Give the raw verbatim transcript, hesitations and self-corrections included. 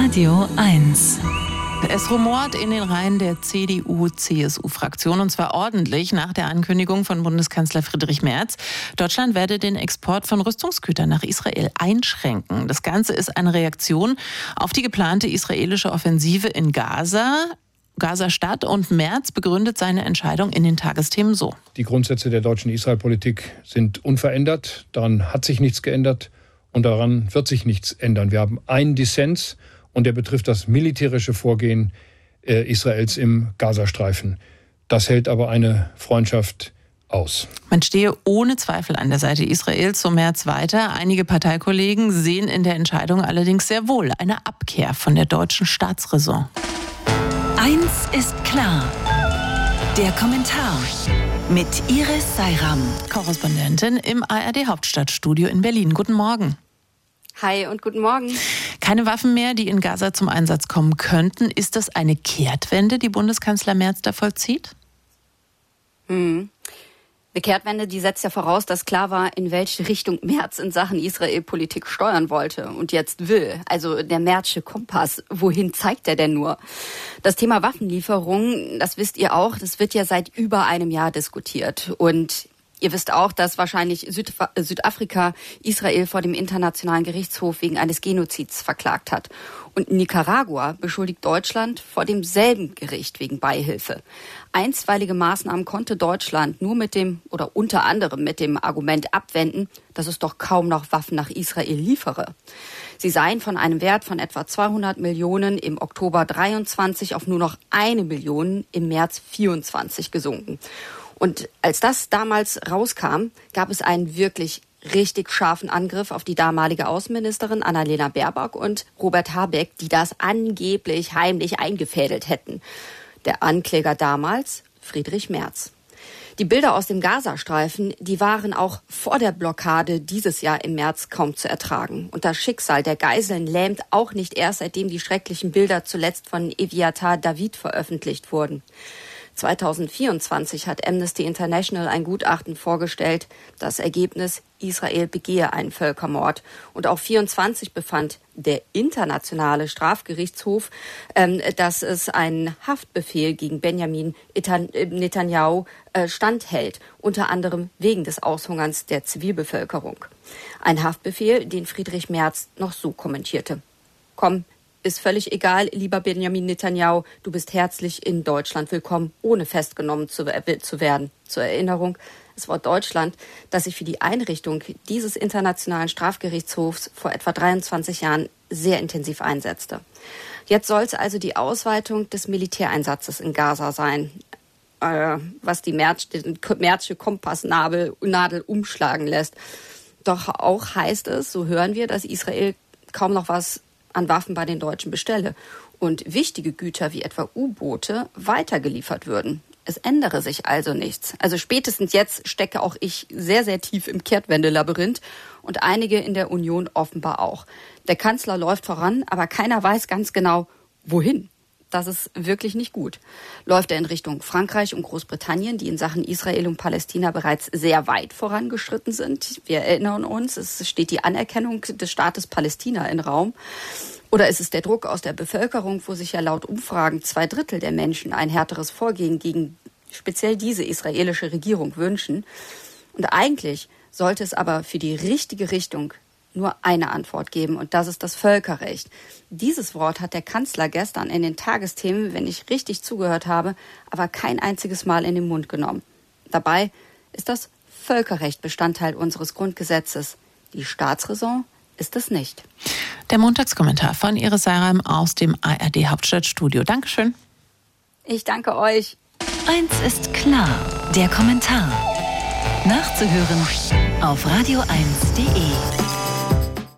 Radio eins. Es rumort in den Reihen der C D U-C S U-Fraktion, und zwar ordentlich nach der Ankündigung von Bundeskanzler Friedrich Merz. Deutschland werde den Export von Rüstungsgütern nach Israel einschränken. Das Ganze ist eine Reaktion auf die geplante israelische Offensive in Gaza. Gaza-Stadt, und Merz begründet seine Entscheidung in den Tagesthemen so. Die Grundsätze der deutschen Israel-Politik sind unverändert. Daran hat sich nichts geändert und daran wird sich nichts ändern. Wir haben einen Dissens, und der betrifft das militärische Vorgehen äh, Israels im Gazastreifen. Das hält aber eine Freundschaft aus. Man stehe ohne Zweifel an der Seite Israels, so Merz weiter. Einige Parteikollegen sehen in der Entscheidung allerdings sehr wohl eine Abkehr von der deutschen Staatsräson. Eins ist klar. Der Kommentar mit Iris Seiram, Korrespondentin im A R D-Hauptstadtstudio in Berlin. Guten Morgen. Hi und guten Morgen. Keine Waffen mehr, die in Gaza zum Einsatz kommen könnten. Ist das eine Kehrtwende, die Bundeskanzler Merz da vollzieht? Hm. Eine Kehrtwende, die setzt ja voraus, dass klar war, in welche Richtung Merz in Sachen Israel-Politik steuern wollte und jetzt will. Also der Merzsche Kompass. Wohin zeigt er denn nur? Das Thema Waffenlieferung, das wisst ihr auch, das wird ja seit über einem Jahr diskutiert. Und ihr wisst auch, dass wahrscheinlich Südaf- Südafrika Israel vor dem Internationalen Gerichtshof wegen eines Genozids verklagt hat. Und Nicaragua beschuldigt Deutschland vor demselben Gericht wegen Beihilfe. Einstweilige Maßnahmen konnte Deutschland nur mit dem, oder unter anderem mit dem Argument abwenden, dass es doch kaum noch Waffen nach Israel liefere. Sie seien von einem Wert von etwa zweihundert Millionen im Oktober dreiundzwanzig auf nur noch eine Million im März vierundzwanzig gesunken. Und als das damals rauskam, gab es einen wirklich richtig scharfen Angriff auf die damalige Außenministerin Annalena Baerbock und Robert Habeck, die das angeblich heimlich eingefädelt hätten. Der Ankläger damals, Friedrich Merz. Die Bilder aus dem Gazastreifen, die waren auch vor der Blockade dieses Jahr im März kaum zu ertragen. Und das Schicksal der Geiseln lähmt auch nicht erst, seitdem die schrecklichen Bilder zuletzt von Eviatar David veröffentlicht wurden. zweitausendvierundzwanzig hat Amnesty International ein Gutachten vorgestellt. Das Ergebnis: Israel begehe einen Völkermord. Und auch vierundzwanzig befand der Internationale Strafgerichtshof, ähm, dass es einen Haftbefehl gegen Benjamin Netanyahu äh, standhält, unter anderem wegen des Aushungerns der Zivilbevölkerung. Ein Haftbefehl, den Friedrich Merz noch so kommentierte: Komm, ist völlig egal, lieber Benjamin Netanyahu, du bist herzlich in Deutschland willkommen, ohne festgenommen zu, äh, zu werden. Zur Erinnerung, es war Deutschland, das sich für die Einrichtung dieses Internationalen Strafgerichtshofs vor etwa dreiundzwanzig Jahren sehr intensiv einsetzte. Jetzt soll es also die Ausweitung des Militäreinsatzes in Gaza sein, äh, was die Merzsche Kompassnadel Nadel umschlagen lässt. Doch auch heißt es, so hören wir, dass Israel kaum noch was an Waffen bei den Deutschen bestelle und wichtige Güter wie etwa U-Boote weitergeliefert würden. Es ändere sich also nichts. Also spätestens jetzt stecke auch ich sehr, sehr tief im Kehrtwende-Labyrinth und einige in der Union offenbar auch. Der Kanzler läuft voran, aber keiner weiß ganz genau, wohin. Das ist wirklich nicht gut. Läuft er in Richtung Frankreich und Großbritannien, die in Sachen Israel und Palästina bereits sehr weit vorangeschritten sind? Wir erinnern uns, es steht die Anerkennung des Staates Palästina im Raum. Oder ist es der Druck aus der Bevölkerung, wo sich ja laut Umfragen zwei Drittel der Menschen ein härteres Vorgehen gegen speziell diese israelische Regierung wünschen? Und eigentlich sollte es aber für die richtige Richtung nur eine Antwort geben, und das ist das Völkerrecht. Dieses Wort hat der Kanzler gestern in den Tagesthemen, wenn ich richtig zugehört habe, aber kein einziges Mal in den Mund genommen. Dabei ist das Völkerrecht Bestandteil unseres Grundgesetzes. Die Staatsräson ist es nicht. Der Montagskommentar von Iris Seiram aus dem A R D-Hauptstadtstudio. Dankeschön. Ich danke euch. Eins ist klar, der Kommentar. Nachzuhören auf radio eins punkt de.